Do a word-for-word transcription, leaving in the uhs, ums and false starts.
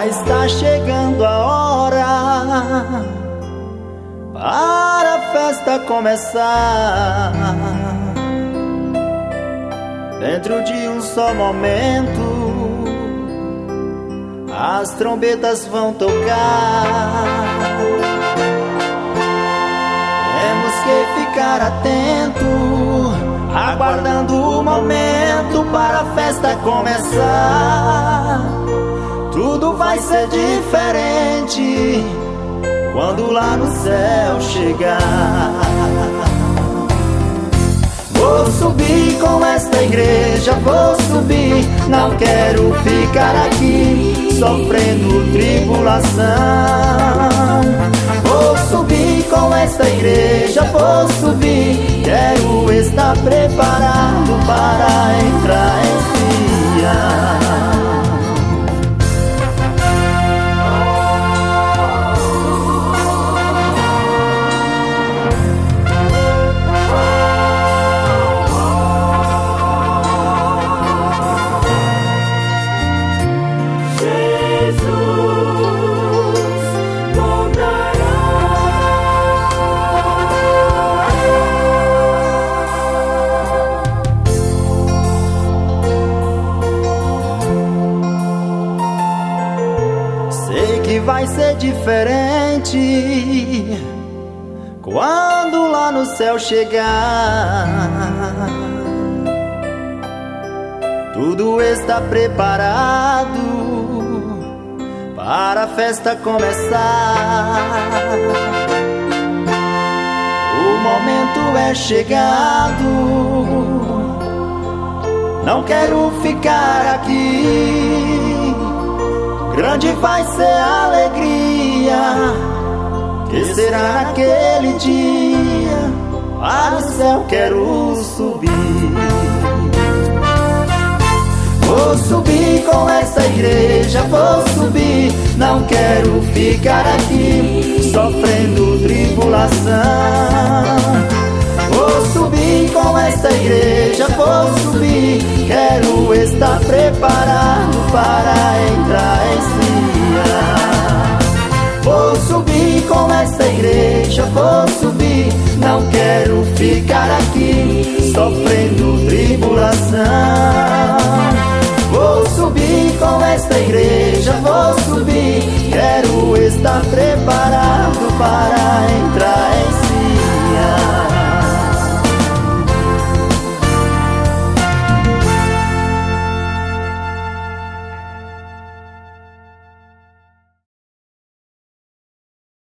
Já está chegando a hora para a festa começar. Dentro de um só momento, as trombetas vão tocar. Temos que ficar atento, aguardando o momento para a festa começar. Tudo vai ser diferente quando lá no céu chegar. Vou subir com esta igreja, vou subir. Não quero ficar aqui sofrendo tribulação. Vou subir com esta igreja, vou subir. Quero estar preparado para entrar em Sião. Vai ser diferente quando lá no céu chegar. Tudo está preparado para a festa começar. O momento é chegado, não quero ficar aqui. Grande vai ser a alegria que será naquele dia. Para o céu quero subir. Vou subir com essa igreja, vou subir. Não quero ficar aqui sofrendo tribulação. Vou subir com esta igreja, vou subir. Quero estar preparado para entrar em Sião. Vou subir com esta igreja, vou subir. Não quero ficar aqui sofrendo tribulação. Vou subir com esta igreja.